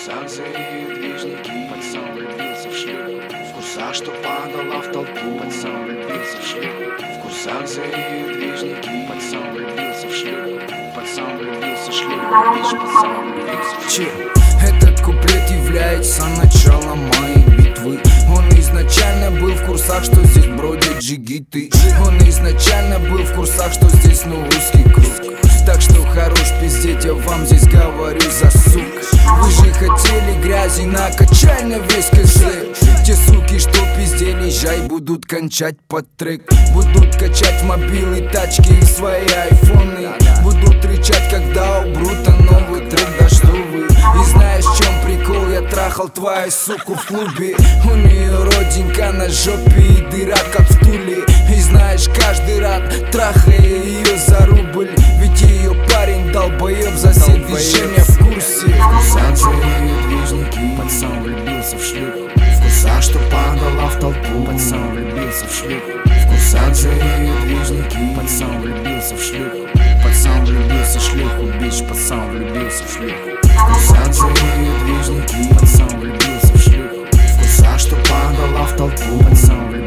курсах зреют движники, пацан влюбился в шлюху. В курсах, что падала в толпу, пацан влюбился в шлюху. В курсах зреют движники, пацан влюбился в шлюху. Пацан влюбился в шлюху, бич, пацан влюбился в шлюху. Этот куплет является началом моей битвы. Он изначально был в курсах, что здесь бродят джигиты. Он изначально был в курсах, что здесь узкий круг. Так что хорош пиздеть, я вам здесь говорю за сук. Вы же хотели грязи, накачай на весь кэшек. Те суки, что пиздели, жай, будут кончать под трек. Будут качать мобилы, тачки и свои айфоны. Будут рычать, когда убрут новый трек. Да что вы, и знаешь, в чем прикол? Я трахал твою суку в клубе. У нее родинка на жопе и дыра, как в Туле. И знаешь, каждый рад, трахая ее за рубль. Ведь ее парень долбоеб, за все движения в курсе. В курсах зреют движники, пацан влюбился в шлюху. В курсах, что падала в толпу, пацан влюбился в шлюху. В курсах зреют движники, пацан влюбился в шлюху. Пацан влюбился в шлюху, бич, пацан влюбился в шлюху. В курсах зреют движники, пацан влюбился в шлюху. В курсах, что падала в толпу, пацан влюбился в шлюху.